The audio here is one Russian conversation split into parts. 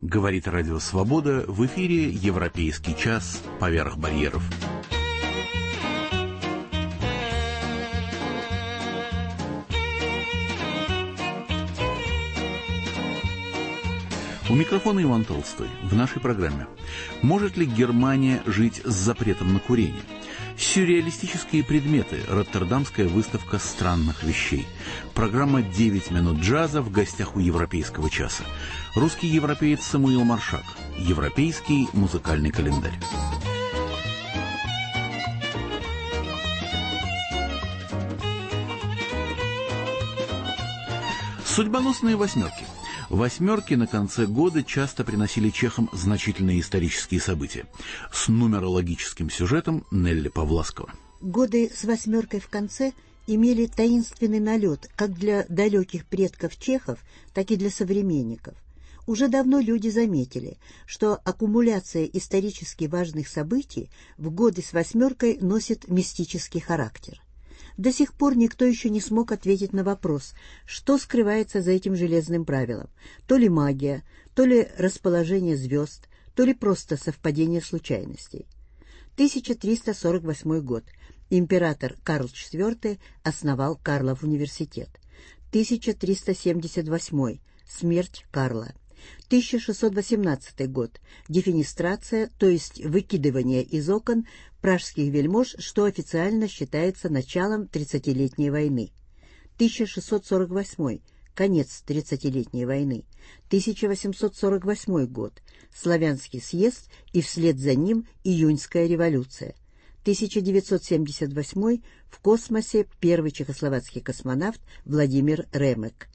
Говорит Радио Свобода, в эфире «Европейский час. Поверх барьеров». У микрофона Иван Толстой. В нашей программе. Может ли Германия жить с запретом на курение? Сюрреалистические предметы. Роттердамская выставка странных вещей. Программа «9 минут джаза» в гостях у Европейского часа. Русский европеец Самуил Маршак. Европейский музыкальный календарь. Судьбоносные восьмерки. Восьмерки на конце года часто приносили чехам значительные исторические события. С нумерологическим сюжетом Нелли Павласкова. Годы с восьмеркой в конце имели таинственный налет как для далеких предков чехов, так и для современников. Уже давно люди заметили, что аккумуляция исторически важных событий в годы с восьмеркой носит мистический характер. До сих пор никто еще не смог ответить на вопрос, что скрывается за этим железным правилом. То ли магия, то ли расположение звезд, то ли просто совпадение случайностей. 1348 год. Император Карл IV основал Карлов университет. 1378. Смерть Карла. 1618 год. Дефенестрация, то есть выкидывание из окон пражских вельмож, что официально считается началом Тридцатилетней войны. 1648. Конец Тридцатилетней войны. 1848 год. Славянский съезд и вслед за ним Июньская революция. 1978. В космосе первый чехословацкий космонавт Владимир Ремек.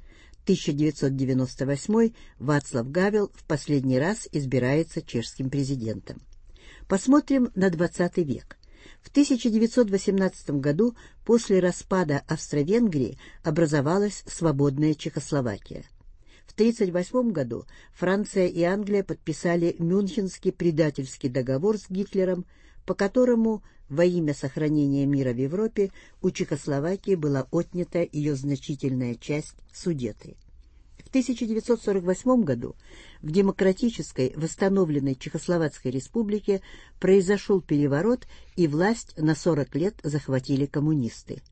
1998. Václav Гавел в последний раз избирается чешским президентом. Посмотрим на 20 век. В 1918 году после распада Австро-Венгрии образовалась свободная Чехословакия. В 1938 году Франция и Англия подписали Мюнхенский предательский договор с Гитлером, по которому во имя сохранения мира в Европе у Чехословакии была отнята ее значительная часть Судеты. В 1948 году в демократической восстановленной Чехословацкой республике произошел переворот, и власть на 40 лет захватили коммунисты.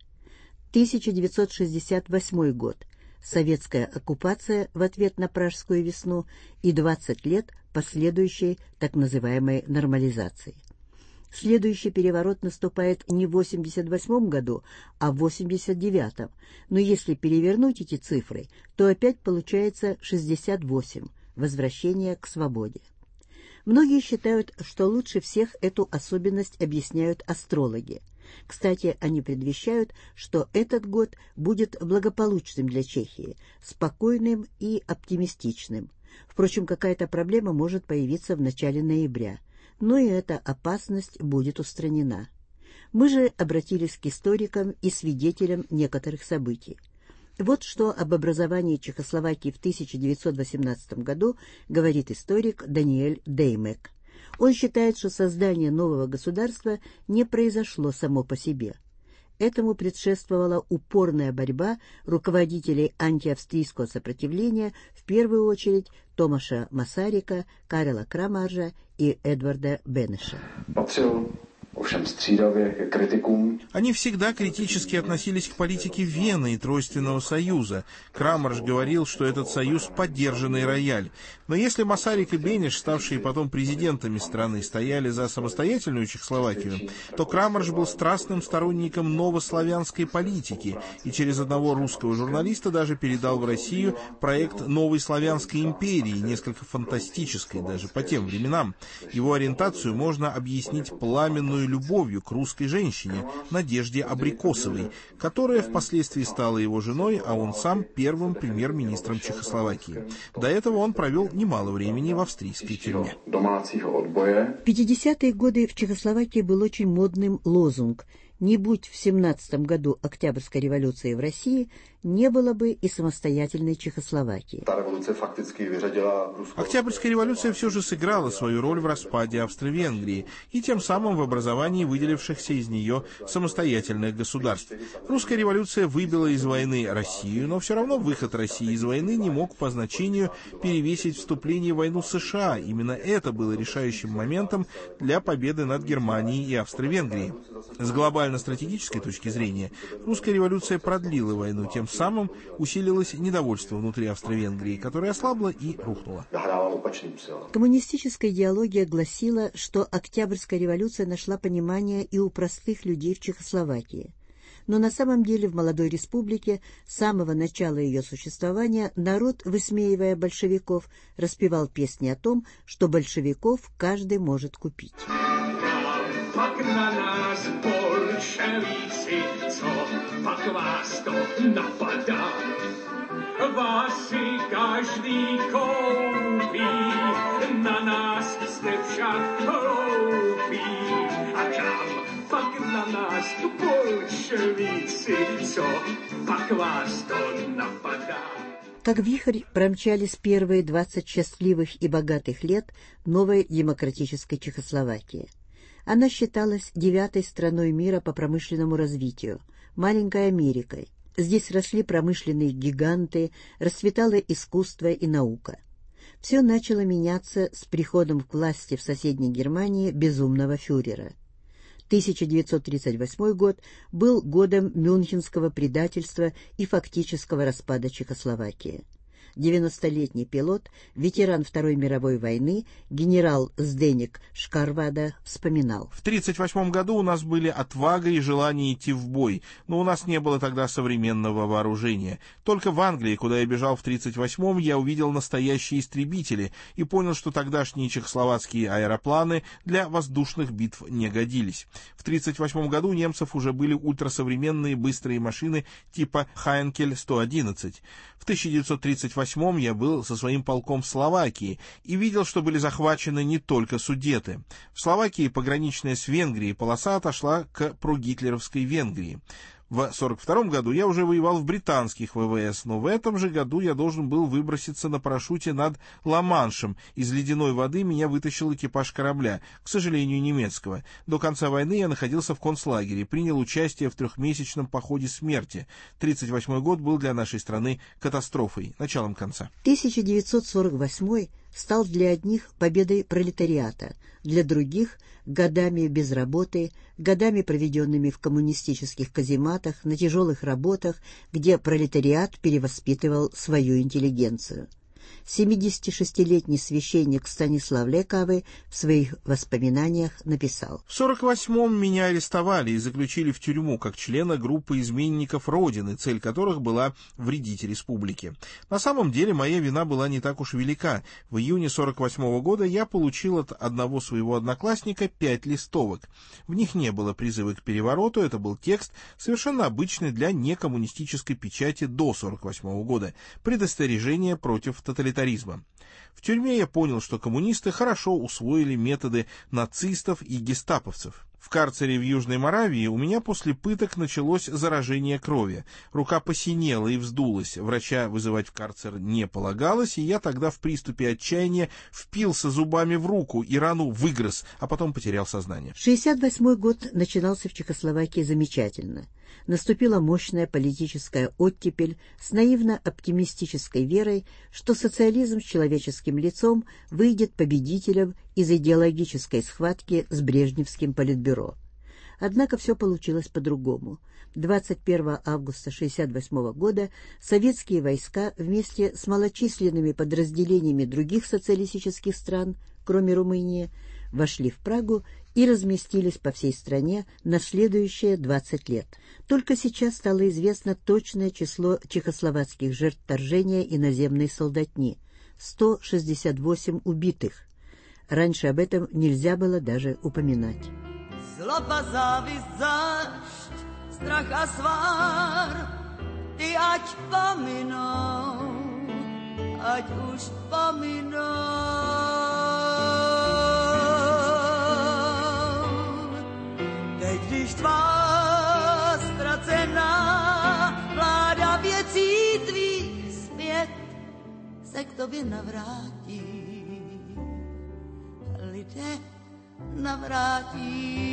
1968 год. Советская оккупация в ответ на Пражскую весну и 20 лет последующей так называемой нормализации. Следующий переворот наступает не в 1988 году, а в 1989. Но если перевернуть эти цифры, то опять получается 68, возвращение к свободе. Многие считают, что лучше всех эту особенность объясняют астрологи. Кстати, они предвещают, что этот год будет благополучным для Чехии, спокойным и оптимистичным. Впрочем, какая-то проблема может появиться в начале ноября. Но и эта опасность будет устранена. Мы же обратились к историкам и свидетелям некоторых событий. Вот что об образовании Чехословакии в 1918 году говорит историк Даниэль Деймек. Он считает, что создание нового государства не произошло само по себе. Этому предшествовала упорная борьба руководителей антиавстрийского сопротивления, в первую очередь Томаша Масарика, Карела Крамаржа и Эдварда Бенеша. Они всегда критически относились к политике Вены и Тройственного союза. Крамарш говорил, что этот союз – поддержанный рояль. Но если Масарик и Бенеш, ставшие потом президентами страны, стояли за самостоятельную Чехословакию, то Крамарш был страстным сторонником новославянской политики и через одного русского журналиста даже передал в Россию проект новой славянской империи, несколько фантастической даже по тем временам. Его ориентацию можно объяснить пламенную любовью к русской женщине, Надежде Абрикосовой, которая впоследствии стала его женой, а он сам первым премьер-министром Чехословакии. До этого он провел немало времени в австрийской тюрьме. В 50-е годы в Чехословакии был очень модным лозунг Не будь в 17 году Октябрьской революции в России, не было бы и самостоятельной Чехословакии. Октябрьская революция все же сыграла свою роль в распаде Австро-Венгрии и тем самым в образовании выделившихся из нее самостоятельных государств. Русская революция выбила из войны Россию, но все равно выход России из войны не мог по значению перевесить вступление в войну США. Именно это было решающим моментом для победы над Германией и Австро-Венгрией. С глобально-стратегической точки зрения, русская революция продлила войну, тем самым усилилось недовольство внутри Австро-Венгрии, которое ослабло и рухнуло. Коммунистическая идеология гласила, что Октябрьская революция нашла понимание и у простых людей в Чехословакии. Но на самом деле в молодой республике с самого начала ее существования народ, высмеивая большевиков, распевал песни о том, что большевиков каждый может купить. Pak na nás bolševíci, co pak vás to napadá. Vás si každý koupí, na nás jste však hloupí. A kam pak na nás bolševíci, co pak vás to napadá. Как вихрь промчались первые 20 счастливых и богатых лет новой демократической Чехословакии. Она считалась 9-й страной мира по промышленному развитию, маленькой Америкой. Здесь росли промышленные гиганты, расцветало искусство и наука. Все начало меняться с приходом к власти в соседней Германии безумного фюрера. 1938 год был годом мюнхенского предательства и фактического распада Чехословакии. 90-летний пилот, ветеран Второй мировой войны, генерал Зденик Шкарвада вспоминал. В 1938 году у нас были отвага и желание идти в бой, но у нас не было тогда современного вооружения. Только в Англии, куда я бежал в 1938-м, я увидел настоящие истребители и понял, что тогдашние чехословацкие аэропланы для воздушных битв не годились. В 1938 году у немцев уже были ультрасовременные быстрые машины типа Хайнкель-111. В 1938 я был со своим полком в Словакии и видел, что были захвачены не только Судеты. В Словакии пограничная с Венгрией полоса отошла к прогитлеровской Венгрии. В 1942 году я уже воевал в британских ВВС, но в этом же году я должен был выброситься на парашюте над Ла-Маншем. Из ледяной воды меня вытащил экипаж корабля, к сожалению, немецкого. До конца войны я находился в концлагере, принял участие в 3-месячном походе смерти. 1938 год был для нашей страны катастрофой, началом конца. 1948 стал для одних победой пролетариата, для других – годами без работы, годами, проведенными в коммунистических казематах, на тяжелых работах, где пролетариат перевоспитывал свою интеллигенцию. 76-летний священник Станислав Лекавы в своих воспоминаниях написал: В 1948-м меня арестовали и заключили в тюрьму как члена группы изменников Родины, цель которых была вредить республике. На самом деле моя вина была не так уж велика. В июне 1948 года я получил от одного своего одноклассника 5 листовок. В них не было призыва к перевороту, это был текст, совершенно обычный для некоммунистической печати до 1948 года, предостережение против тоталитаризма. В тюрьме я понял, что коммунисты хорошо усвоили методы нацистов и гестаповцев. В карцере в Южной Моравии у меня после пыток началось заражение крови. Рука посинела и вздулась. Врача вызывать в карцер не полагалось, и я тогда в приступе отчаяния впился зубами в руку и рану выгрыз, а потом потерял сознание. 1968 год начинался в Чехословакии замечательно. Наступила мощная политическая оттепель с наивно-оптимистической верой, что социализм с человеческим лицом выйдет победителем из идеологической схватки с брежневским политбюро. Однако все получилось по-другому. 21 августа 1968 года советские войска вместе с малочисленными подразделениями других социалистических стран, кроме Румынии, вошли в Прагу и разместились по всей стране на следующие 20 лет. Только сейчас стало известно точное число чехословацких жертв вторжения иноземной солдатни – 168 убитых. Раньше об этом нельзя было даже упоминать. Zloba, závist, zášť, strach a svár, ty ať pominou, ať už pominou. Teď, když tvár tobě navrátí. Lidé navrátí.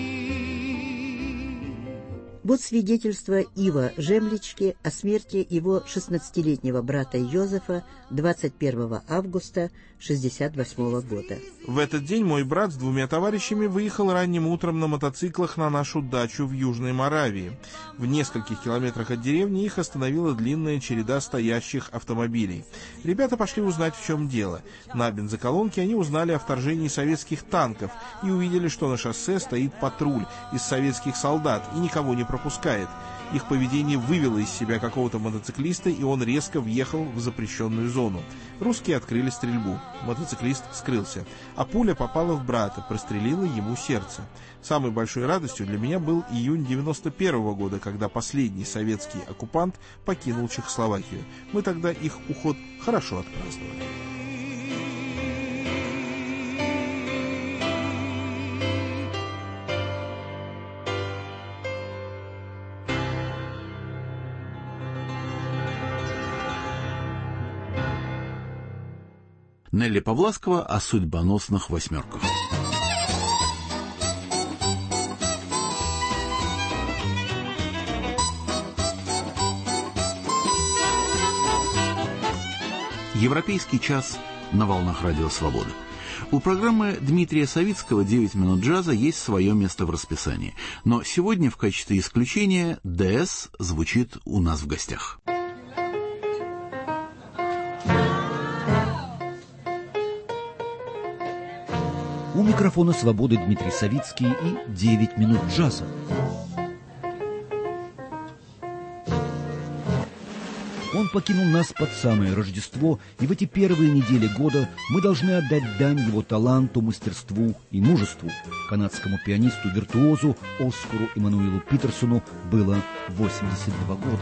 Вот свидетельство Ива Жемлички о смерти его 16-летнего брата Йозефа 21 августа 1968 года. В этот день мой брат с 2 товарищами выехал ранним утром на мотоциклах на нашу дачу в Южной Моравии. В нескольких километрах от деревни их остановила длинная череда стоящих автомобилей. Ребята пошли узнать, в чем дело. На бензоколонке они узнали о вторжении советских танков и увидели, что на шоссе стоит патруль из советских солдат и никого не пропускает. Их поведение вывело из себя какого-то мотоциклиста, и он резко въехал в запрещенную зону. Русские открыли стрельбу. Мотоциклист скрылся, а пуля попала в брата, прострелила ему сердце. Самой большой радостью для меня был июнь 1991 года, когда последний советский оккупант покинул Чехословакию. Мы тогда их уход хорошо отпраздновали. Нелли Павласкова о судьбоносных восьмерках. Европейский час на волнах Радио Свобода. У программы Дмитрия Савицкого «9 минут джаза» есть свое место в расписании. Но сегодня в качестве исключения ДС звучит у нас в гостях. У микрофона «Свободы» Дмитрий Савицкий и 9 минут джаза. Он покинул нас под самое Рождество, и в эти первые недели года мы должны отдать дань его таланту, мастерству и мужеству. Канадскому пианисту-виртуозу Оскару Эммануэлу Питерсону было 82 года.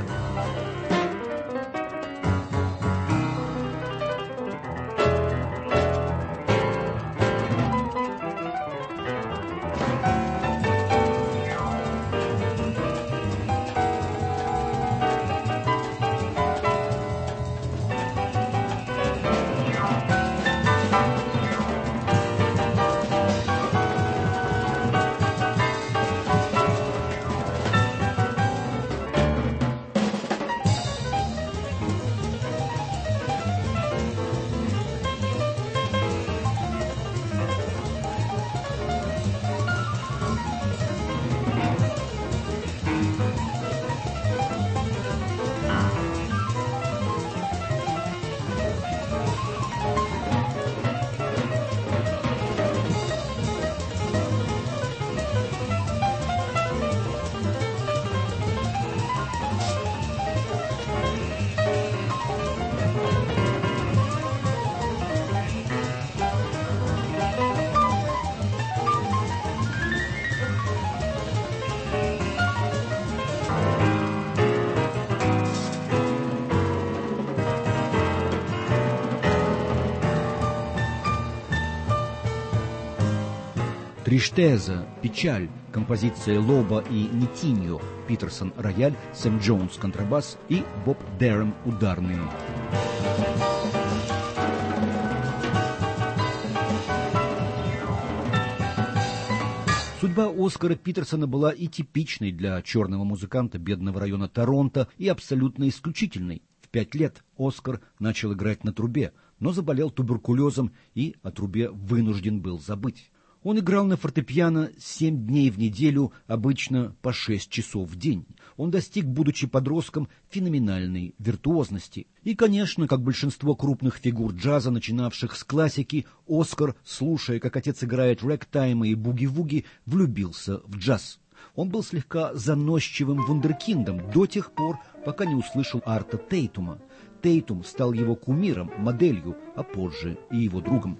«Триштеза», «Печаль», композиция Лоба и Нитиньо, Питерсон – рояль, Сэм Джонс – контрабас и Боб Дерем – ударные. Судьба Оскара Питерсона была и типичной для черного музыканта бедного района Торонто, и абсолютно исключительной. В 5 лет Оскар начал играть на трубе, но заболел туберкулезом и о трубе вынужден был забыть. Он играл на фортепиано 7 дней в неделю, обычно по 6 часов в день. Он достиг, будучи подростком, феноменальной виртуозности. И, конечно, как большинство крупных фигур джаза, начинавших с классики, Оскар, слушая, как отец играет рэктаймы и буги-вуги, влюбился в джаз. Он был слегка заносчивым вундеркиндом до тех пор, пока не услышал Арта Тейтума. Тейтум стал его кумиром, моделью, а позже и его другом.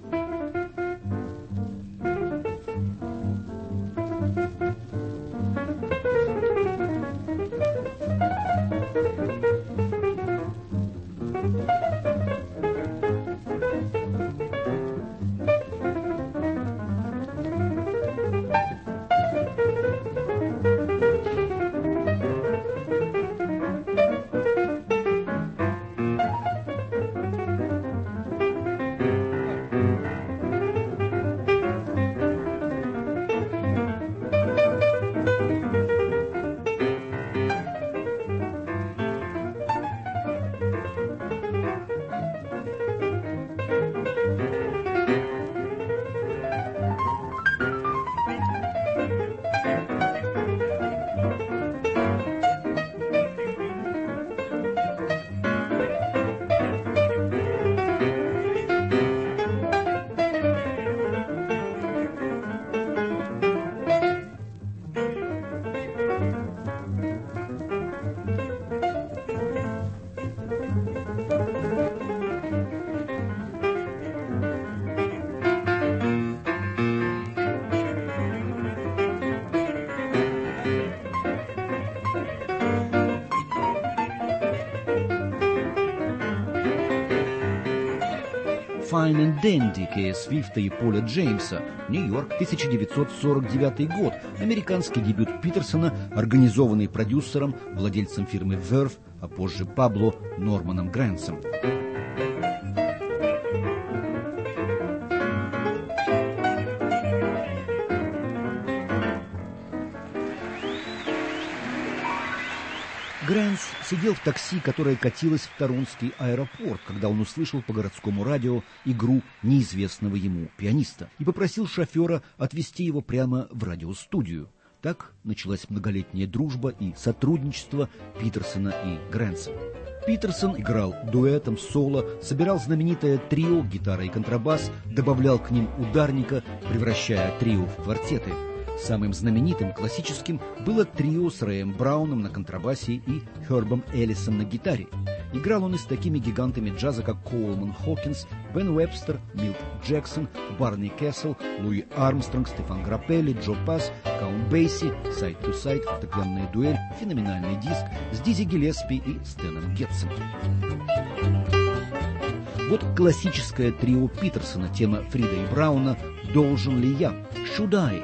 «Fine and Dandy» Кея Свифта и Поля Джеймса, Нью-Йорк, 1949 год, американский дебют Питерсона, организованный продюсером, владельцем фирмы Verve, а позже Пабло Норманом Грэнсом. Грэнс сидел в такси, которое катилось в Торонский аэропорт, когда он услышал по городскому радио игру неизвестного ему пианиста и попросил шофера отвезти его прямо в радиостудию. Так началась многолетняя дружба и сотрудничество Питерсона и Грэнса. Питерсон играл дуэтом, соло, собирал знаменитое трио, гитара и контрабас, добавлял к ним ударника, превращая трио в квартеты. Самым знаменитым классическим было трио с Рэем Брауном на контрабасе и Хербом Эллисом на гитаре. Играл он и с такими гигантами джаза, как Коулман Хокинс, Бен Уэбстер, Милт Джексон, Барни Кессел, Луи Армстронг, Стефан Граппелли, Джо Пасс, Каунт Бейси, Сайд ту Сайд, фортепианная дуэль, феноменальный диск с Дизи Гиллеспи и Стэном Гетсом. Вот классическое трио Питерсона, тема Фрида и Брауна «Должен ли я?» «Should I?»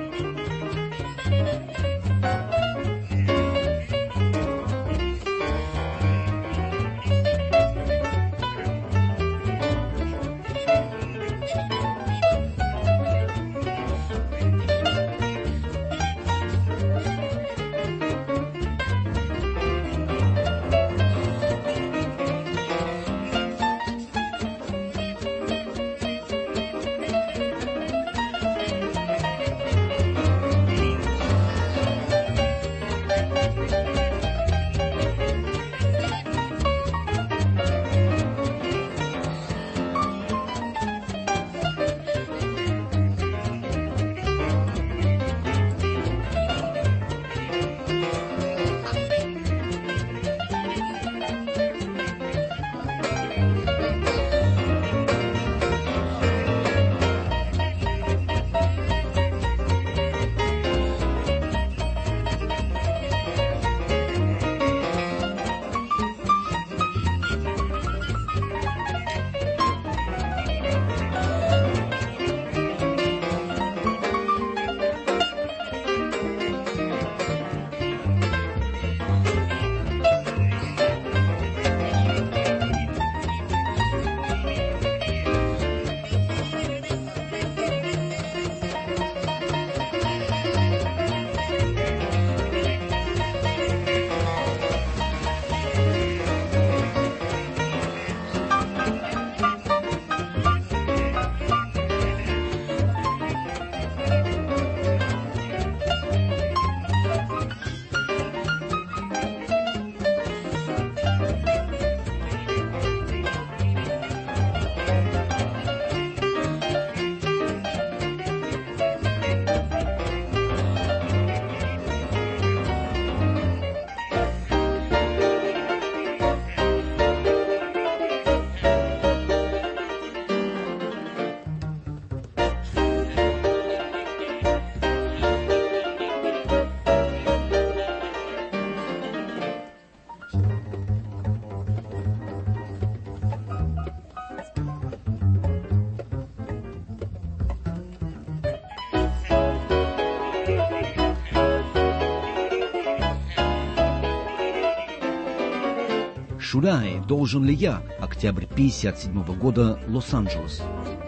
«Should I? Должен ли я?» Октябрь 1957 года, Лос-Анджелес.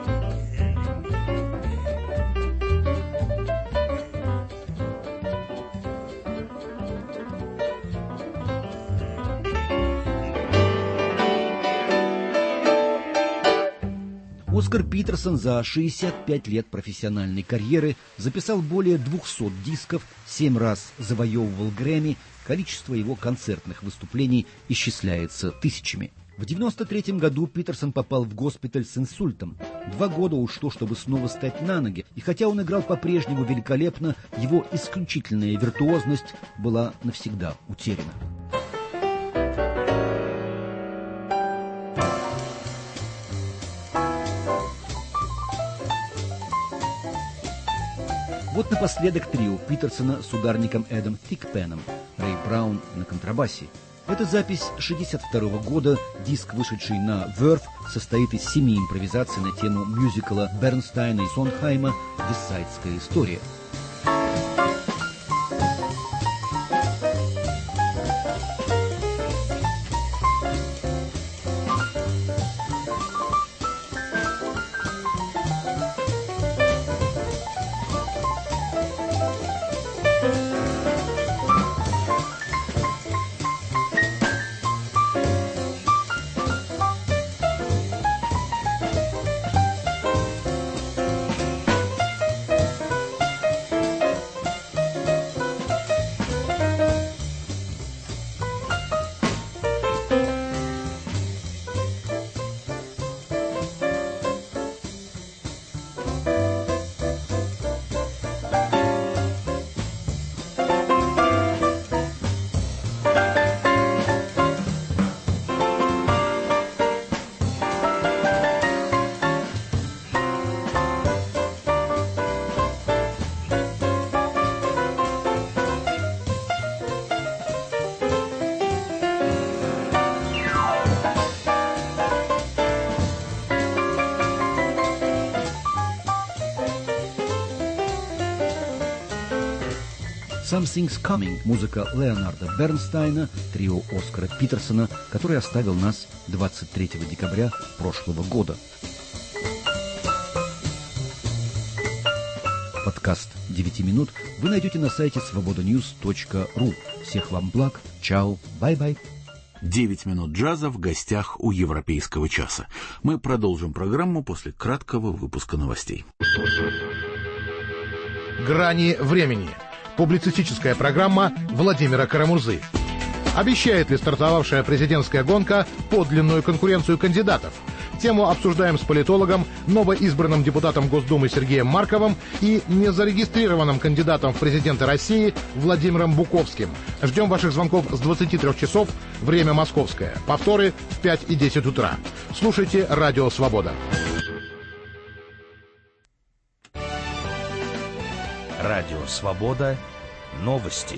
Оскар Питерсон за 65 лет профессиональной карьеры записал более 200 дисков, 7 раз завоевывал Грэмми, количество его концертных выступлений исчисляется тысячами. В 1993 году Питерсон попал в госпиталь с инсультом. 2 года ушло, чтобы снова стать на ноги, и хотя он играл по-прежнему великолепно, его исключительная виртуозность была навсегда утеряна. Вот напоследок трио Питерсона с ударником Эдом Тикпеном, Рэй Браун на контрабасе. Это запись 1962 года. Диск, вышедший на Verve, состоит из 7 импровизаций на тему мюзикла Бернстайна и Сондхайма «Вестсайдская история». «Something's Coming» – музыка Леонарда Бернстайна, трио Оскара Питерсона, который оставил нас 23 декабря прошлого года. Подкаст 9 минут вы найдете на сайте svobodanews.ru. Всех вам благ. Чао. Бай-бай. 9 минут джаза в гостях у Европейского часа. Мы продолжим программу после краткого выпуска новостей. «Грани времени». Публицистическая программа Владимира Карамурзы. Обещает ли стартовавшая президентская гонка подлинную конкуренцию кандидатов? Тему обсуждаем с политологом, новоизбранным депутатом Госдумы Сергеем Марковым и незарегистрированным кандидатом в президенты России Владимиром Буковским. Ждем ваших звонков с 23 часов, время московское. Повторы в 5 и 10 утра. Слушайте «Радио Свобода». Радио «Свобода». Новости.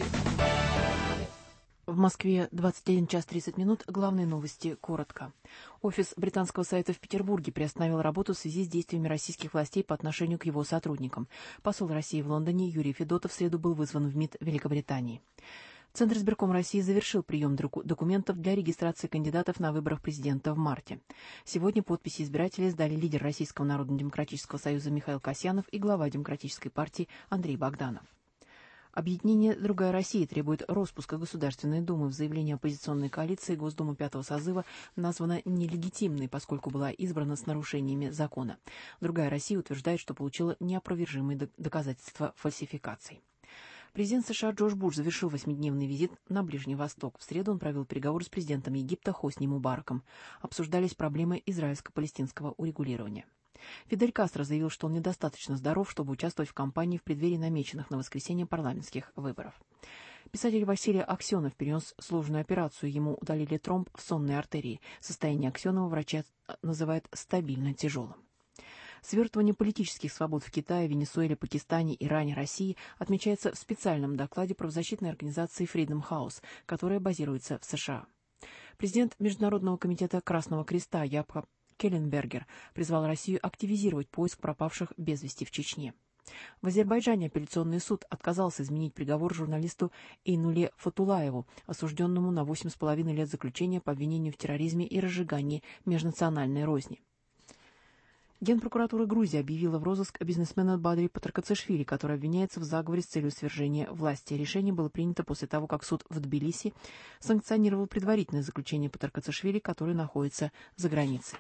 В Москве 21 час 30 минут. Главные новости коротко. Офис британского совета в Петербурге приостановил работу в связи с действиями российских властей по отношению к его сотрудникам. Посол России в Лондоне Юрий Федотов в среду был вызван в МИД Великобритании. Центр избирком России завершил прием документов для регистрации кандидатов на выборах президента в марте. Сегодня подписи избирателей сдали лидер Российского народно-демократического союза Михаил Касьянов и глава Демократической партии Андрей Богданов. Объединение «Другая Россия» требует распуска Государственной Думы. В заявлении оппозиционной коалиции Госдума 5-го созыва названа нелегитимной, поскольку была избрана с нарушениями закона. «Другая Россия» утверждает, что получила неопровержимые доказательства фальсификаций. Президент США Джордж Буш завершил 8-дневный визит на Ближний Восток. В среду он провел переговоры с президентом Египта Хосни Мубараком. Обсуждались проблемы израильско-палестинского урегулирования. Фидель Кастро заявил, что он недостаточно здоров, чтобы участвовать в кампании в преддверии намеченных на воскресенье парламентских выборов. Писатель Василий Аксенов перенес сложную операцию. Ему удалили тромб в сонной артерии. Состояние Аксенова врачи называют стабильно тяжелым. Свертывание политических свобод в Китае, Венесуэле, Пакистане, Иране, России отмечается в специальном докладе правозащитной организации Freedom House, которая базируется в США. Президент Международного комитета Красного Креста Япхаб Келленбергер призвал Россию активизировать поиск пропавших без вести в Чечне. В Азербайджане апелляционный суд отказался изменить приговор журналисту Эйнуле Фатулаеву, осужденному на 8,5 лет заключения по обвинению в терроризме и разжигании межнациональной розни. Генпрокуратура Грузии объявила в розыск бизнесмена Бадри Патаркацишвили, который обвиняется в заговоре с целью свержения власти. Решение было принято после того, как суд в Тбилиси санкционировал предварительное заключение Патаркацишвили, который находится за границей.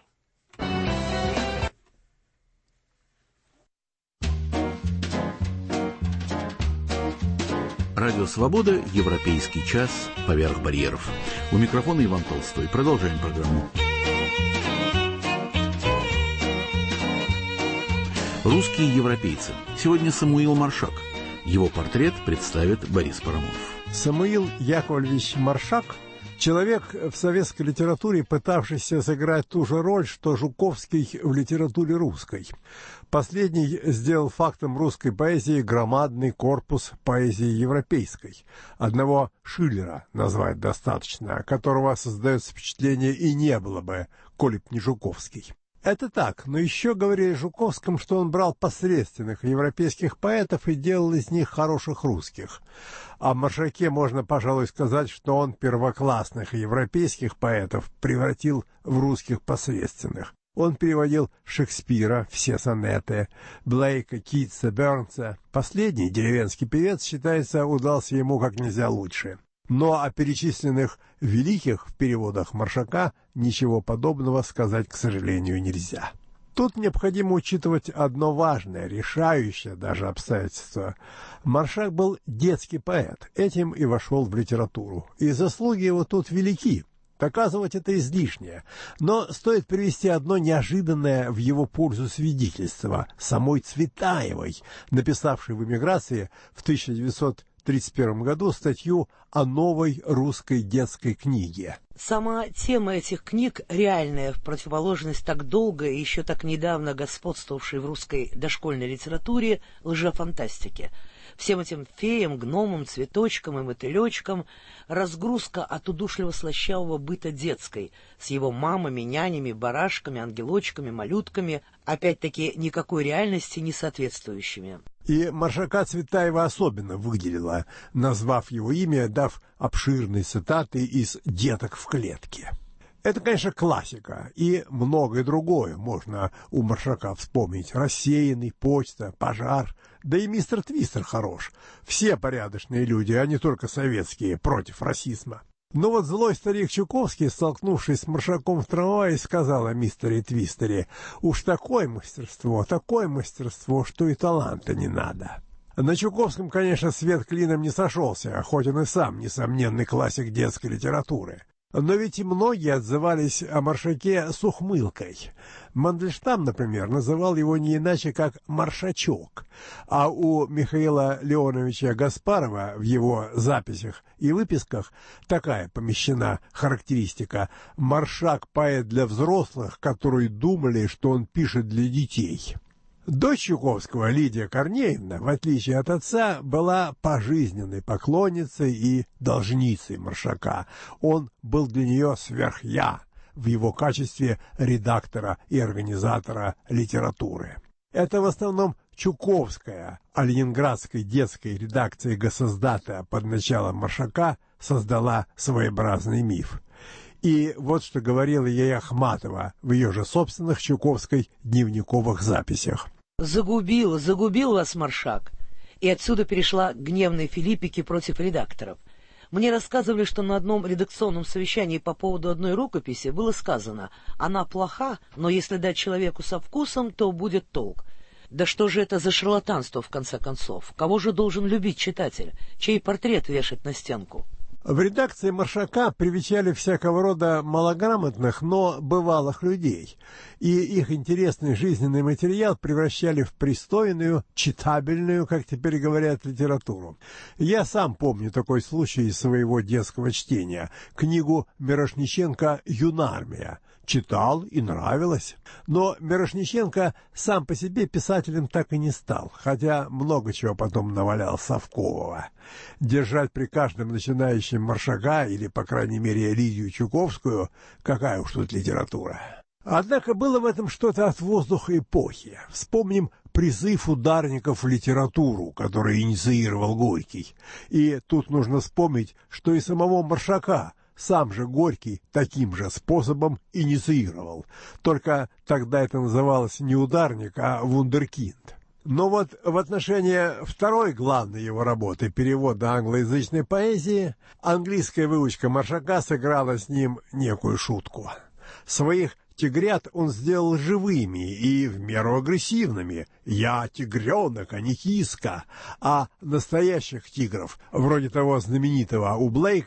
Радио «Свобода», Европейский час, поверх барьеров. У микрофона Иван Толстой. Продолжаем программу. Русские европейцы. Сегодня Самуил Маршак. Его портрет представит Борис Парамонов. Самуил Яковлевич Маршак – человек в советской литературе, пытавшийся сыграть ту же роль, что Жуковский в литературе русской. Последний сделал фактом русской поэзии громадный корпус поэзии европейской. Одного Шиллера назвать достаточно, которого создается впечатление и не было бы, коли б не Жуковский. Это так, но еще говорили о Жуковском, что он брал посредственных европейских поэтов и делал из них хороших русских. О Маршаке можно, пожалуй, сказать, что он первоклассных европейских поэтов превратил в русских посредственных. Он переводил Шекспира, все сонеты, Блейка, Китса, Бернса. Последний, деревенский певец, считается, удался ему как нельзя лучше. Но о перечисленных великих в переводах Маршака ничего подобного сказать, к сожалению, нельзя. Тут необходимо учитывать одно важное, решающее даже обстоятельство. Маршак был детский поэт, этим и вошел в литературу. И заслуги его тут велики. Доказывать это излишнее. Но стоит привести одно неожиданное в его пользу свидетельство самой Цветаевой, написавшей в эмиграции в 1931 году статью о новой русской детской книге. Сама тема этих книг, реальная в противоположность так долго и еще так недавно господствовавшей в русской дошкольной литературе лжефантастике. Всем этим феям, гномам, цветочкам и мотылечкам разгрузка от удушливо-слащавого быта детской, с его мамами, нянями, барашками, ангелочками, малютками, опять-таки никакой реальности не соответствующими. И Маршака Цветаева особенно выделила, назвав его имя, дав обширные цитаты из «Деток в клетке». Это, конечно, классика, и многое другое можно у Маршака вспомнить. «Рассеянный», «Почта», «Пожар», да и «Мистер Твистер» хорош. Все порядочные люди, а не только советские, против расизма. Но вот злой старик Чуковский, столкнувшись с Маршаком в трамвае, сказал о мистере Твистере: «Уж такое мастерство, что и таланта не надо». На Чуковском, конечно, свет клином не сошелся, хоть он и сам несомненный классик детской литературы. Но ведь и многие отзывались о Маршаке с ухмылкой. Мандельштам, например, называл его не иначе, как «Маршачок», а у Михаила Леоновича Гаспарова в его записях и выписках такая помещена характеристика: «Маршак — поэт для взрослых, которые думали, что он пишет для детей». Дочь Чуковского, Лидия Корнеевна, в отличие от отца, была пожизненной поклонницей и должницей Маршака. Он был для нее сверх-я в его качестве редактора и организатора литературы. Это в основном Чуковская, а ленинградской детской редакции Госсоздата под началом Маршака создала своеобразный миф. И вот что говорила ей Ахматова в ее же собственных Чуковской дневниковых записях. «Загубил вас Маршак». И отсюда перешла к гневной филиппике против редакторов. Мне рассказывали, что на одном редакционном совещании по поводу одной рукописи было сказано: «Она плоха, но если дать человеку со вкусом, то будет толк». Да что же это за шарлатанство, в конце концов? Кого же должен любить читатель? Чей портрет вешать на стенку? В редакции Маршака привечали всякого рода малограмотных, но бывалых людей, и их интересный жизненный материал превращали в пристойную, читабельную, как теперь говорят, литературу. Я сам помню такой случай из своего детского чтения, книгу Мирошниченко «Юнармия». Читал и нравилось. Но Мирошниченко сам по себе писателем так и не стал, хотя много чего потом навалял совкового. Держать при каждом начинающем Маршака, или, по крайней мере, Лидию Чуковскую, какая уж тут литература. Однако было в этом что-то от воздуха эпохи. Вспомним призыв ударников в литературу, который инициировал Горький. И тут нужно вспомнить, что и самого Маршака сам же Горький таким же способом инициировал. Только тогда это называлось не ударник, а вундеркинд. Но вот в отношении второй главной его работы, перевода англоязычной поэзии, английская выучка Маршака сыграла с ним некую шутку. Своих тигрят он сделал живыми и в меру агрессивными. «Я тигренок, а не киска». А настоящих тигров, вроде того знаменитого у Блейка,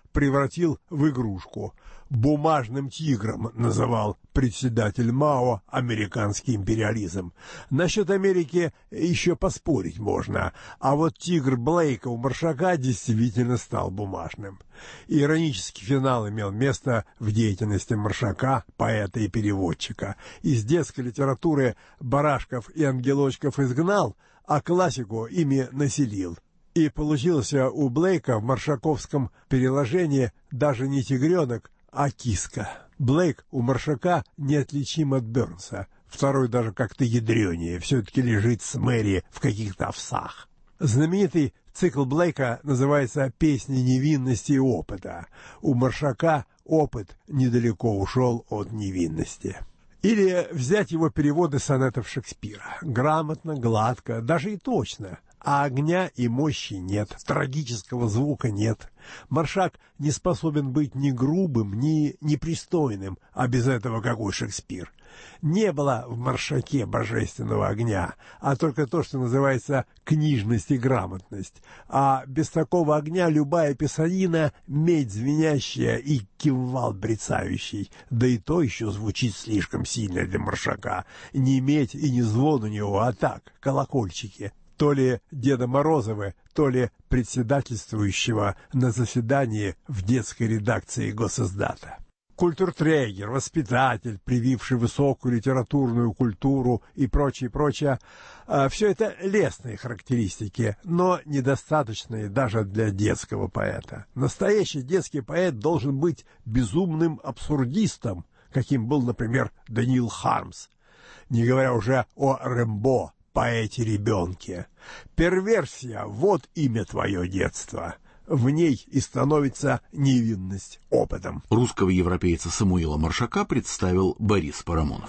превратил в игрушку. «Бумажным тигром» называл председатель Мао американский империализм. Насчет Америки еще поспорить можно, а вот тигр Блейка у Маршака действительно стал бумажным. Иронический финал имел место в деятельности Маршака, поэта и переводчика. Из детской литературы барашков и ангелочков изгнал, а классику ими населил. И получился у Блейка в маршаковском переложении даже не тигренок, а киска. Блейк у Маршака неотличим от Бернса. Второй даже как-то ядренее, все-таки лежит с Мэри в каких-то овсах. Знаменитый цикл Блейка называется «Песни невинности и опыта». У Маршака опыт недалеко ушел от невинности. Или взять его переводы сонетов Шекспира. Грамотно, гладко, даже и точно. А огня и мощи нет, трагического звука нет. Маршак не способен быть ни грубым, ни непристойным, а без этого какой Шекспир? Не было в Маршаке божественного огня, а только то, что называется книжность и грамотность. А без такого огня любая писанина — медь звенящая и кимвал брецающий. Да и то еще звучит слишком сильно для Маршака. Не медь и не звон у него, а так, колокольчики. То ли Деда Морозовы, то ли председательствующего на заседании в детской редакции Госиздата. Культуртрегер, воспитатель, прививший высокую литературную культуру и прочее, все это лестные характеристики, но недостаточные даже для детского поэта. Настоящий детский поэт должен быть безумным абсурдистом, каким был, например, Даниил Хармс, не говоря уже о Рэмбо, поэте-ребенке. Перверсия — вот имя твое детство. В ней и становится невинность опытом. Русского европейца Самуила Маршака представил Борис Парамонов.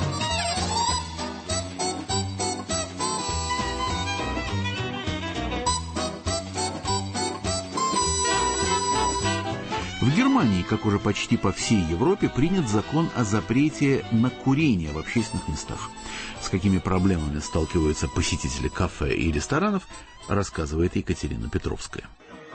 В Германии, как уже почти по всей Европе, принят закон о запрете на курение в общественных местах. С какими проблемами сталкиваются посетители кафе и ресторанов, рассказывает Екатерина Петровская.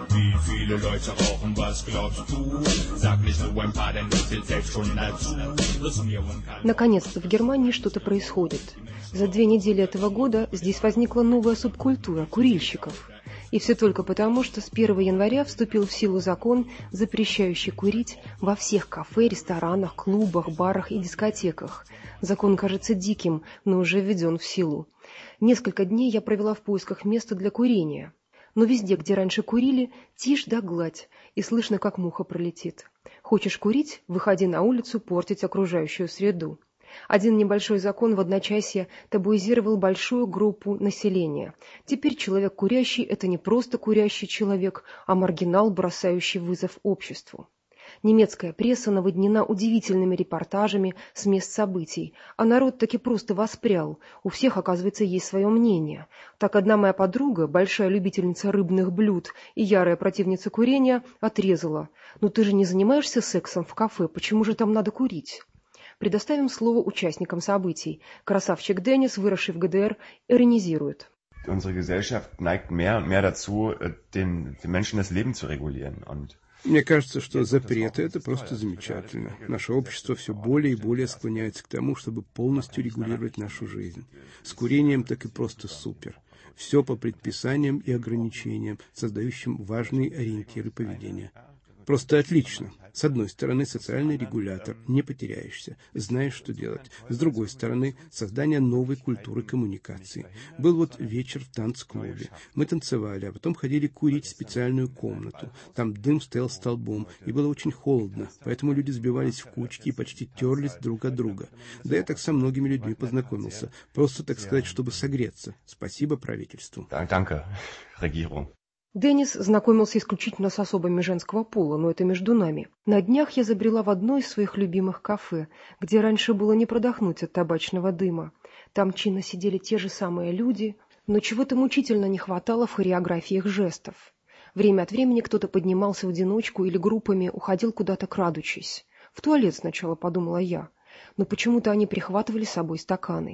Наконец-то в Германии что-то происходит. За 2 недели этого года здесь возникла новая субкультура курильщиков. И все только потому, что с 1 января вступил в силу закон, запрещающий курить во всех кафе, ресторанах, клубах, барах и дискотеках. Закон кажется диким, но уже введен в силу. Несколько дней я провела в поисках места для курения. Но везде, где раньше курили, тишь да гладь, и слышно, как муха пролетит. Хочешь курить — выходи на улицу портить окружающую среду. Один небольшой закон в одночасье табуизировал большую группу населения. Теперь человек курящий — это не просто курящий человек, а маргинал, бросающий вызов обществу. Немецкая пресса наводнена удивительными репортажами с мест событий, а народ таки просто воспрял, у всех, оказывается, есть свое мнение. Так одна моя подруга, большая любительница рыбных блюд и ярая противница курения, отрезала: «Ну ты же не занимаешься сексом в кафе, почему же там надо курить?» Предоставим слово участникам событий. Красавчик Деннис, выросший в ГДР, иронизирует. Unsere Gesellschaft neigt mehr und mehr dazu, den Menschen das Leben zu regulieren. Мне кажется, что запреты — это просто замечательно. Наше общество все более и более склоняется к тому, чтобы полностью регулировать нашу жизнь. С курением так и просто супер. Все по предписаниям и ограничениям, создающим важные ориентиры поведения. Просто отлично. С одной стороны, социальный регулятор, не потеряешься, знаешь, что делать. С другой стороны, создание новой культуры коммуникации. Был вот вечер в танцклубе. Мы танцевали, а потом ходили курить в специальную комнату. Там дым стоял столбом, и было очень холодно, поэтому люди сбивались в кучки и почти терлись друг от друга. Да я так со многими людьми познакомился. Просто, так сказать, чтобы согреться. Спасибо правительству. Danke, Regierung. Деннис знакомился исключительно с особами женского пола, но это между нами. На днях я забрела в одно из своих любимых кафе, где раньше было не продохнуть от табачного дыма. Там чинно сидели те же самые люди, но чего-то мучительно не хватало в хореографиях жестов. Время от времени кто-то поднимался в одиночку или группами, уходил куда-то крадучись. В туалет сначала, подумала я, но почему-то они прихватывали с собой стаканы.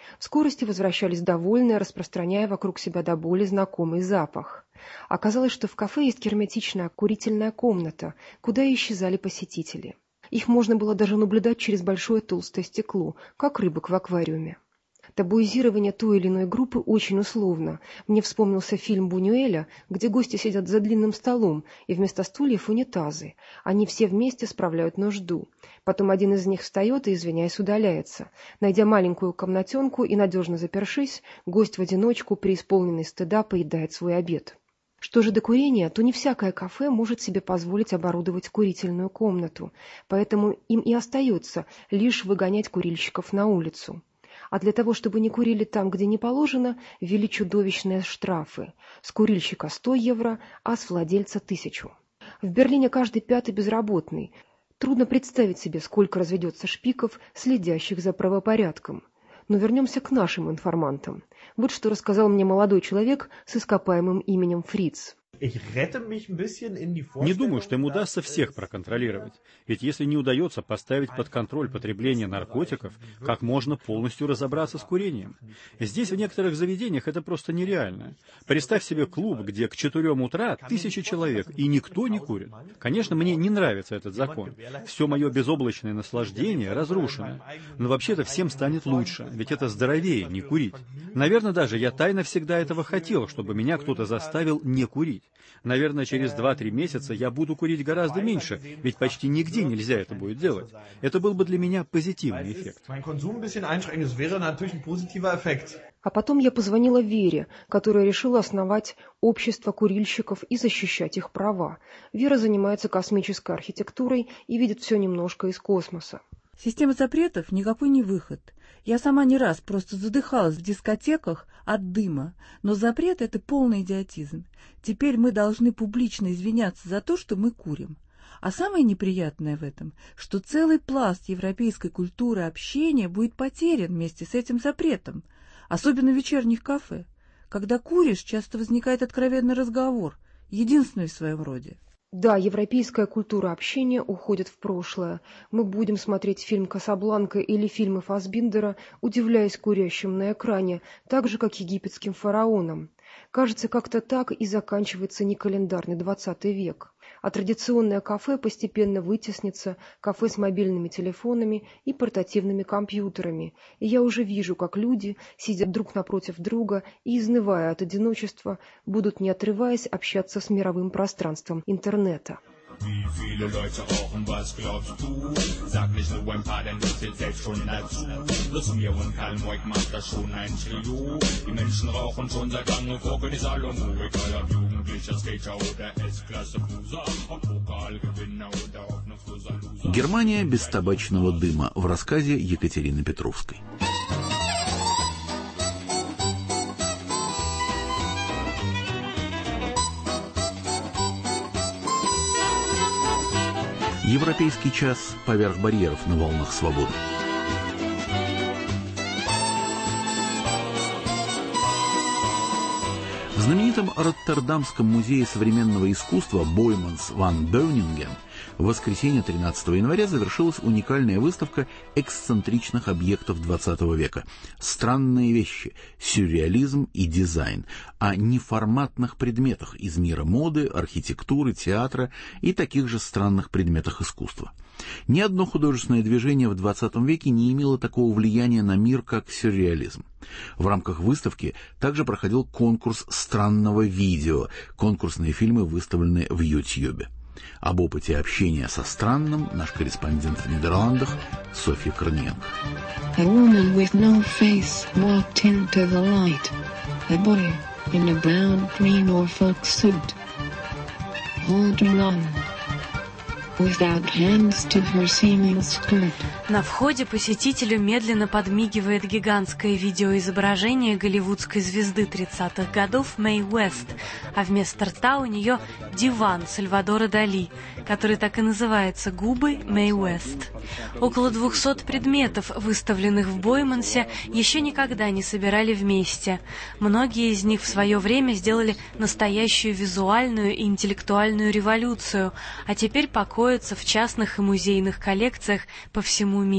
В скорости возвращались довольные, распространяя вокруг себя до боли знакомый запах. Оказалось, что в кафе есть герметичная курительная комната, куда исчезали посетители. Их можно было даже наблюдать через большое толстое стекло, как рыбок в аквариуме. Табуизирование той или иной группы очень условно. Мне вспомнился фильм Бунюэля, где гости сидят за длинным столом, и вместо стульев унитазы. Они все вместе справляют нужду. Потом один из них встает и, извиняясь, удаляется. Найдя маленькую комнатенку и надежно запершись, гость в одиночку, преисполненный стыда, поедает свой обед. Что же до курения, то не всякое кафе может себе позволить оборудовать курительную комнату, поэтому им и остается лишь выгонять курильщиков на улицу. А для того, чтобы не курили там, где не положено, ввели чудовищные штрафы. С курильщика 100 евро, а с владельца 1000. В Берлине каждый пятый безработный. Трудно представить себе, сколько разведется шпиков, следящих за правопорядком. Но вернемся к нашим информантам. Вот что рассказал мне молодой человек с ископаемым именем Фриц. Не думаю, что им удастся всех проконтролировать. Ведь если не удается поставить под контроль потребление наркотиков, как можно полностью разобраться с курением? Здесь в некоторых заведениях это просто нереально. Представь себе клуб, где к 4 утра 1000 человек, и никто не курит. Конечно, мне не нравится этот закон. Все мое безоблачное наслаждение разрушено. Но вообще-то всем станет лучше, ведь это здоровее не курить. Наверное, даже я тайно всегда этого хотел, чтобы меня кто-то заставил не курить. Наверное, через 2-3 месяца я буду курить гораздо меньше, ведь почти нигде нельзя это будет делать. Это был бы для меня позитивный эффект. А потом я позвонила Вере, которая решила основать общество курильщиков и защищать их права. Вера занимается космической архитектурой и видит все немножко из космоса. Система запретов никакой не выход. Я сама не раз просто задыхалась в дискотеках от дыма, но запрет — это полный идиотизм. Теперь мы должны публично извиняться за то, что мы курим. А самое неприятное в этом, что целый пласт европейской культуры общения будет потерян вместе с этим запретом, особенно в вечерних кафе. Когда куришь, часто возникает откровенный разговор, единственный в своем роде. Да, европейская культура общения уходит в прошлое. Мы будем смотреть фильм «Касабланка» или фильмы Фассбиндера, удивляясь курящим на экране, так же, как египетским фараонам. Кажется, как-то так и заканчивается некалендарный 20 век. А традиционное кафе постепенно вытеснится кафе с мобильными телефонами и портативными компьютерами. И я уже вижу, как люди, сидя друг напротив друга и изнывая от одиночества, будут, не отрываясь, общаться с мировым пространством интернета. Wie viele Leute rauchen, was glaubst du? Sag nicht nur ein paar, denn du zählst selbst schon dazu. Bloß mir und Karl Moik macht das schon ein Trio. Die Menschen rauchen schon seit lange vor König Salomo. Egal ob Jugendlicher, Skater oder S-Klasse Cruiser, ob Pokalgewinner oder hoffnungsloser Loser. Германия без табачного дыма в рассказе Екатерины Петровской. Европейский час поверх барьеров на волнах свободы. В знаменитом Роттердамском музее современного искусства Бойманс ван Беунинген в воскресенье 13 января завершилась уникальная выставка эксцентричных объектов XX века. Странные вещи, сюрреализм и дизайн, о неформатных предметах из мира моды, архитектуры, театра и таких же странных предметах искусства. Ни одно художественное движение в XX веке не имело такого влияния на мир, как сюрреализм. В рамках выставки также проходил конкурс странного видео. Конкурсные фильмы выставлены в YouTube. Об опыте общения со странным наш корреспондент в Нидерландах Софья Корниенко. A woman with no face walked into the light. A boy in a brown, green Norfolk suit. Holding on. Without hands to her seeming skirt. На входе посетителю медленно подмигивает гигантское видеоизображение голливудской звезды 30-х годов Мэй Уэст, а вместо рта у нее диван Сальвадора Дали, который так и называется «Губы Мэй Уэст». Около 200 предметов, выставленных в Боймансе, еще никогда не собирали вместе. Многие из них в свое время сделали настоящую визуальную и интеллектуальную революцию, а теперь покоятся в частных и музейных коллекциях по всему миру.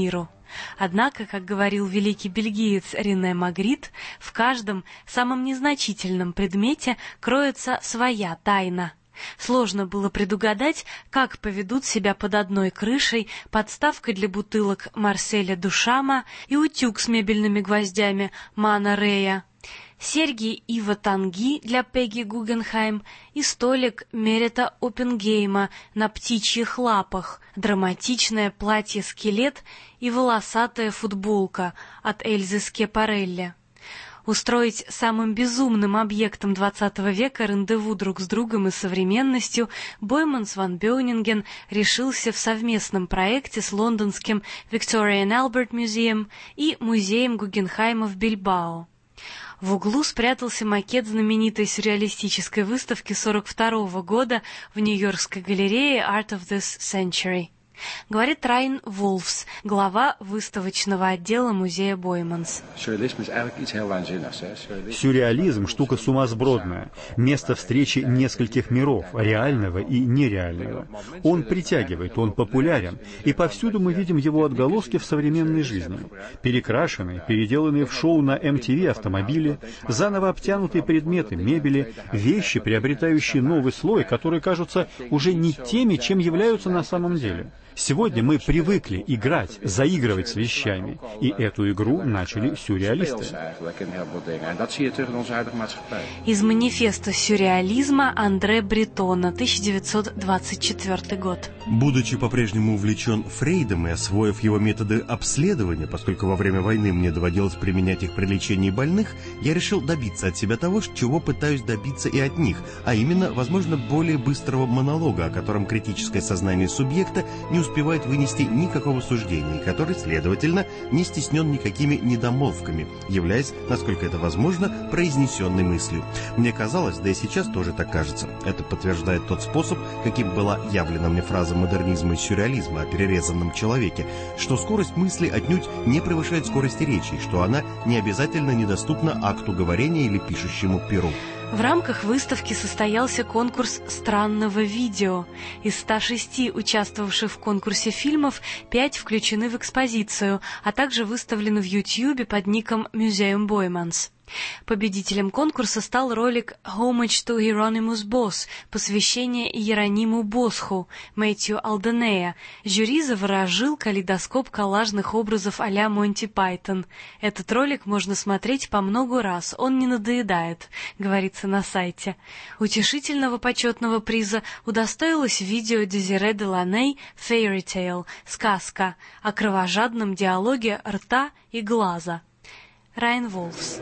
Однако, как говорил великий бельгиец Рене Магрит, в каждом самом незначительном предмете кроется своя тайна. Сложно было предугадать, как поведут себя под одной крышей подставка для бутылок Марселя Душама и утюг с мебельными гвоздями Мана Рея, серьги Ива Танги для Пегги Гугенхайм и столик Мерета Оппенгейма на птичьих лапах, драматичное платье-скелет и волосатая футболка от Эльзы Скепарелли. Устроить самым безумным объектом XX века рандеву друг с другом и современностью Бойманс ван Бёнинген решился в совместном проекте с лондонским Victoria and Albert Museum и музеем Гугенхайма в Бильбао. В углу спрятался макет знаменитой сюрреалистической выставки 1942 года в Нью-Йоркской галерее Art of this Century. Говорит Райан Вулфс, глава выставочного отдела музея Бойманс. Сюрреализм – штука сумасбродная, место встречи нескольких миров, реального и нереального. Он притягивает, он популярен, и повсюду мы видим его отголоски в современной жизни. Перекрашенные, переделанные в шоу на MTV автомобили, заново обтянутые предметы мебели, вещи, приобретающие новый слой, которые кажутся уже не теми, чем являются на самом деле. Сегодня мы привыкли играть, заигрывать с вещами, и эту игру начали сюрреалисты. Из манифеста сюрреализма Андре Бретона, 1924 год. Будучи по-прежнему увлечен Фрейдом и освоив его методы обследования, поскольку во время войны мне доводилось применять их при лечении больных, я решил добиться от себя того, чего пытаюсь добиться и от них, а именно, возможно, более быстрого монолога, о котором критическое сознание субъекта не успевает вынести никакого суждения, и который, следовательно, не стеснен никакими недомолвками, являясь, насколько это возможно, произнесенной мыслью. Мне казалось, да и сейчас тоже так кажется, это подтверждает тот способ, каким была явлена мне фраза модернизма и сюрреализма о перерезанном человеке, что скорость мысли отнюдь не превышает скорости речи, и что она не обязательно недоступна акту говорения или пишущему перу. В рамках выставки состоялся конкурс странного видео. Из 106 участвовавших в конкурсе фильмов 5 включены в экспозицию, а также выставлены в YouTube под ником Museum Бойманс. Победителем конкурса стал ролик «Homage to Hieronymus Bosch», посвящение Иерониму Босху, Мэтью Алденея. Жюри заворожил калейдоскоп коллажных образов а-ля Монти Пайтон. Этот ролик можно смотреть по много раз, он не надоедает, говорится на сайте. Утешительного почетного приза удостоилось видео Дезире Деланей «Fairy Tale» — «Сказка» о кровожадном диалоге рта и глаза. Райан Вулфс.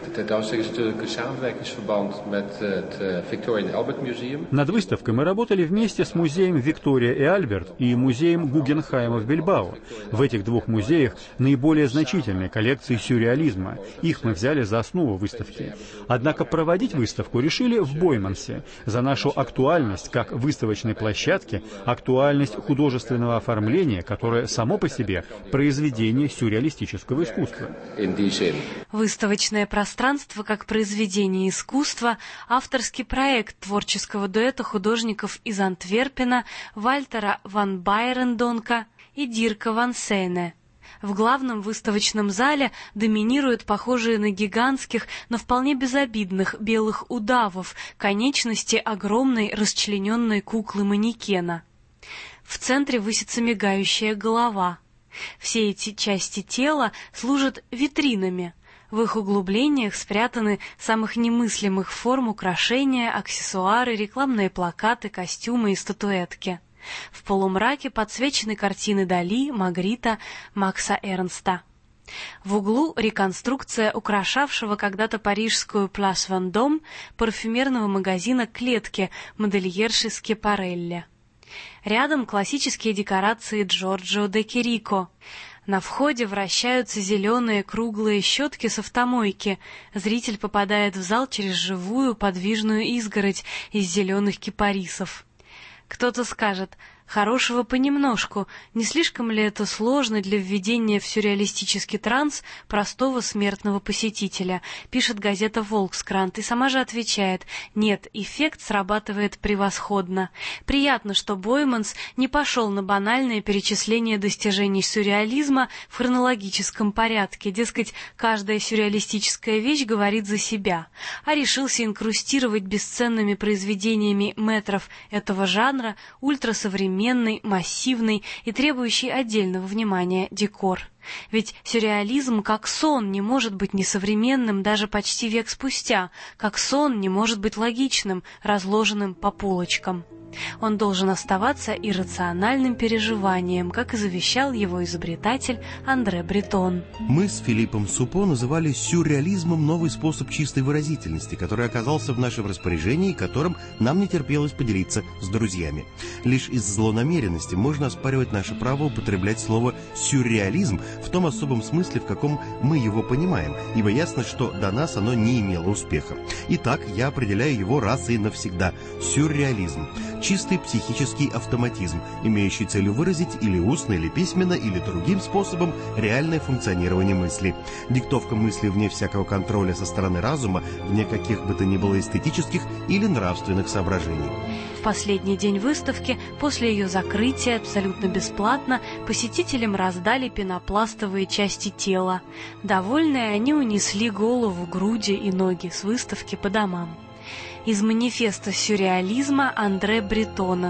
Над выставкой мы работали вместе с музеем Виктория и Альберт и музеем Гугенхайма в Бильбао. В этих двух музеях наиболее значительные коллекции сюрреализма. Их мы взяли за основу выставки. Однако проводить выставку решили в Боймансе за нашу актуальность как выставочной площадки, актуальность художественного оформления, которое само по себе произведение сюрреалистического искусства. Выставочное пространство как произведение искусства – авторский проект творческого дуэта художников из Антверпена Вальтера ван Байрендонка и Дирка ван Сейне. В главном выставочном зале доминируют похожие на гигантских, но вполне безобидных белых удавов конечности огромной расчлененной куклы-манекена. В центре высится мигающая голова. Все эти части тела служат витринами. В их углублениях спрятаны самых немыслимых форм украшения, аксессуары, рекламные плакаты, костюмы и статуэтки. В полумраке подсвечены картины Дали, Магрита, Макса Эрнста. В углу реконструкция украшавшего когда-то парижскую Place Vendôme парфюмерного магазина «Клетки» модельерши Скепарелли. Рядом классические декорации Джорджо де Кирико. На входе вращаются зеленые круглые щетки с автомойки. Зритель попадает в зал через живую подвижную изгородь из зеленых кипарисов. Кто-то скажет: Хорошего понемножку. Не слишком ли это сложно для введения в сюрреалистический транс простого смертного посетителя? Пишет газета «Волкскрант» и сама же отвечает: нет, эффект срабатывает превосходно. Приятно, что Бойманс не пошел на банальное перечисление достижений сюрреализма в хронологическом порядке, дескать, каждая сюрреалистическая вещь говорит за себя, а решился инкрустировать бесценными произведениями мэтров этого жанра ультрасовременный, массивный и требующий отдельного внимания декор. Ведь сюрреализм как сон не может быть несовременным даже почти век спустя, как сон не может быть логичным, разложенным по полочкам. Он должен оставаться иррациональным переживанием, как и завещал его изобретатель Андре Бретон. Мы с Филиппом Супо называли сюрреализмом новый способ чистой выразительности, который оказался в нашем распоряжении и которым нам не терпелось поделиться с друзьями. Лишь из злонамеренности можно оспаривать наше право употреблять слово «сюрреализм» в том особом смысле, в каком мы его понимаем, ибо ясно, что до нас оно не имело успеха. Итак, я определяю его раз и навсегда. Сюрреализм. Чистый психический автоматизм, имеющий целью выразить или устно, или письменно, или другим способом реальное функционирование мысли. Диктовка мысли вне всякого контроля со стороны разума, вне каких бы то ни было эстетических или нравственных соображений. В последний день выставки, после ее закрытия, абсолютно бесплатно, посетителям раздали пенопластовые части тела. Довольные, они унесли голову, груди и ноги с выставки по домам. Из манифеста сюрреализма Андре Бретона,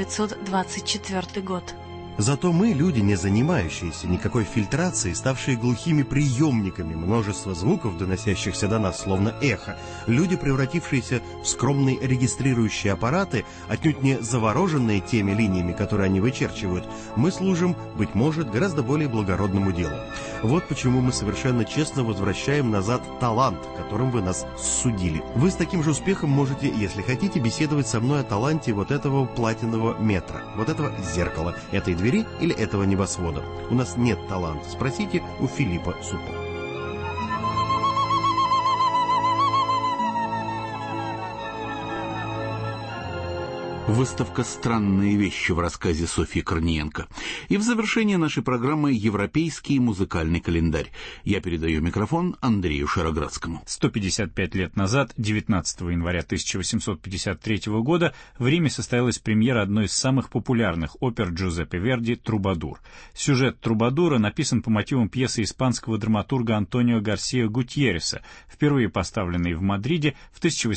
1924 год. Зато мы, люди, не занимающиеся никакой фильтрацией, ставшие глухими приемниками множества звуков, доносящихся до нас словно эхо, люди, превратившиеся в скромные регистрирующие аппараты, отнюдь не завороженные теми линиями, которые они вычерчивают, мы служим, быть может, гораздо более благородному делу. Вот почему мы совершенно честно возвращаем назад талант, которым вы нас судили. Вы с таким же успехом можете, если хотите, беседовать со мной о таланте вот этого платинового метра, вот этого зеркала, этой двери или этого небосвода. У нас нет таланта. Спросите у Филиппа Супо. Выставка «Странные вещи» в рассказе Софьи Корниенко. И в завершение нашей программы «Европейский музыкальный календарь». Я передаю микрофон Андрею Шароградскому. 155 лет назад, 19 января 1853 года, в Риме состоялась премьера одной из самых популярных опер Джузеппе Верди «Трубадур». Сюжет «Трубадура» написан по мотивам пьесы испанского драматурга Антонио Гарсиа Гутьерреса, впервые поставленной в Мадриде в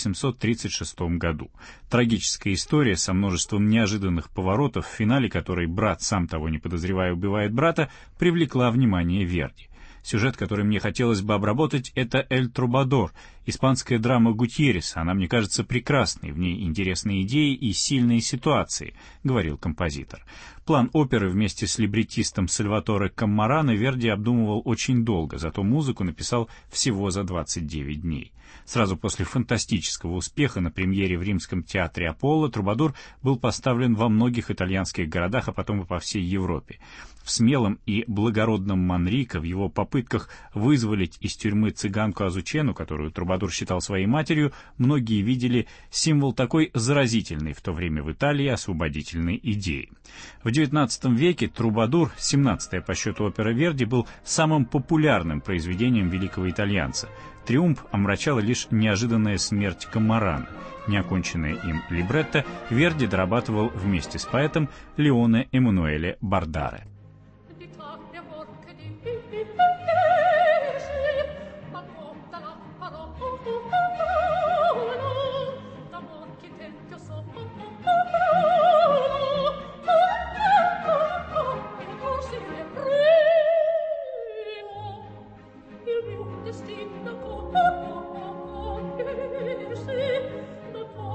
1836 году. Трагическая история со множеством неожиданных поворотов, в финале которой брат, сам того не подозревая, убивает брата, привлекла внимание Верди. Сюжет, который мне хотелось бы обработать, это «Эль Трубадор», испанская драма Гутьерреса. Она мне кажется прекрасной, в ней интересные идеи и сильные ситуации, говорил композитор. План оперы вместе с либреттистом Сальваторе Каммарано Верди обдумывал очень долго, зато музыку написал всего за 29 дней. Сразу после фантастического успеха на премьере в римском театре Аполло «Трубадур» был поставлен во многих итальянских городах, а потом и по всей Европе. В смелом и благородном Манрико, в его попытках вызволить из тюрьмы цыганку Азучену, которую Трубадур считал своей матерью, многие видели символ такой заразительной в то время в Италии освободительной идеи. В XIX веке «Трубадур», 17-я по счету опера Верди, был самым популярным произведением великого итальянца. Триумф омрачала лишь неожиданная смерть Каммарано. Неоконченное им либретто Верди дорабатывал вместе с поэтом Леоне Эммануэле Бардаре.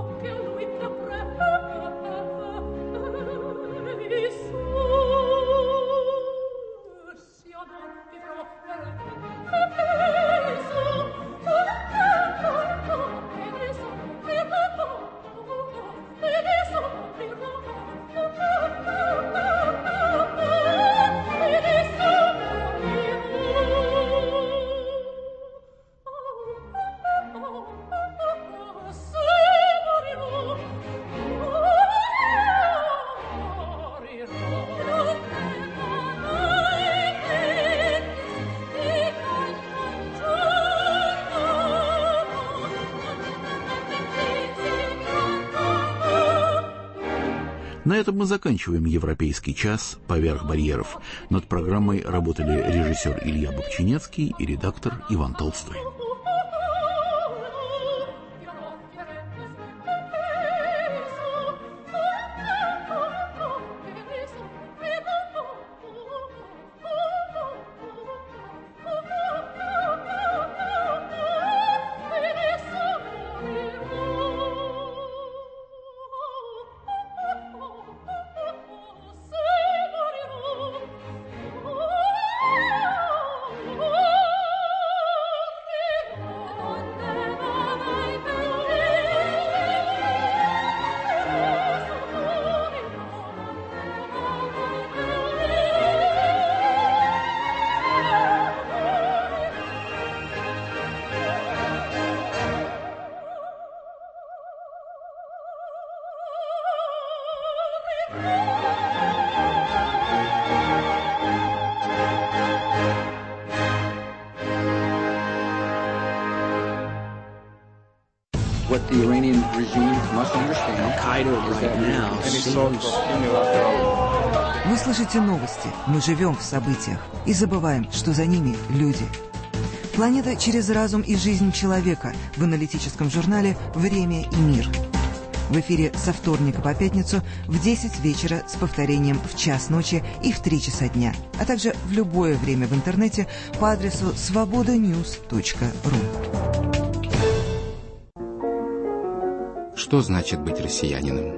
Oh На этом мы заканчиваем «Европейский час. Поверх барьеров». Над программой работали режиссер Илья Бобчинецкий и редактор Иван Толстой. What the Iranian regime must understand is that now Вы слышите новости, мы живем в событиях и забываем, что за ними люди. Планета через разум и жизнь человека в аналитическом журнале «Время и мир». В эфире со вторника по пятницу в 10 вечера с повторением в час ночи и в 3 часа дня, а также в любое время в интернете по адресу svobodanews.ru. Что значит быть россиянином?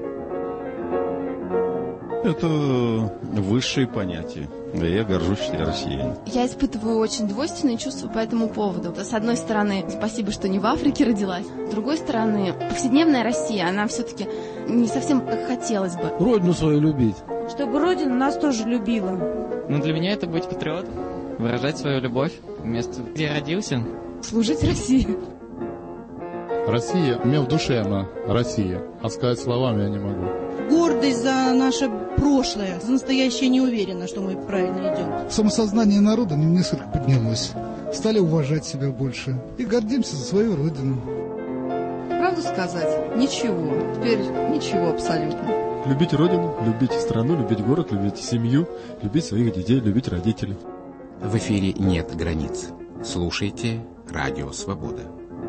Это высшие понятия. Я горжусь, что я россиянин. Я испытываю очень двойственные чувства по этому поводу. С одной стороны, спасибо, что не в Африке родилась. С другой стороны, повседневная Россия, она все-таки не совсем как хотелось бы. Родину свою любить. Чтобы Родина нас тоже любила. Ну, для меня это быть патриотом. Выражать свою любовь в место, где я родился. Служить России. Россия, у меня в душе она Россия, а сказать словами я не могу. Гордость за наше прошлое, за настоящее не уверена, что мы правильно идем. Самосознание народа несколько поднялось. Стали уважать себя больше и гордимся за свою родину. Правду сказать? Ничего. Теперь ничего абсолютно. Любить родину, любить страну, любить город, любить семью, любить своих детей, любить родителей. В эфире нет границ. Слушайте Радио Свобода.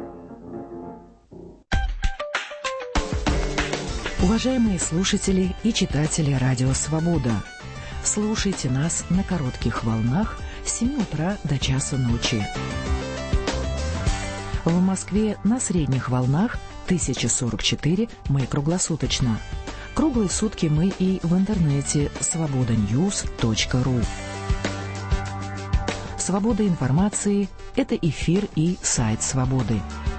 Уважаемые слушатели и читатели Радио Свобода, слушайте нас на коротких волнах с 7 утра до часу ночи. В Москве на средних волнах 1044 мы круглосуточно. Круглые сутки мы и в интернете svobodanews.ru. Свобода информации – это эфир и сайт Свободы.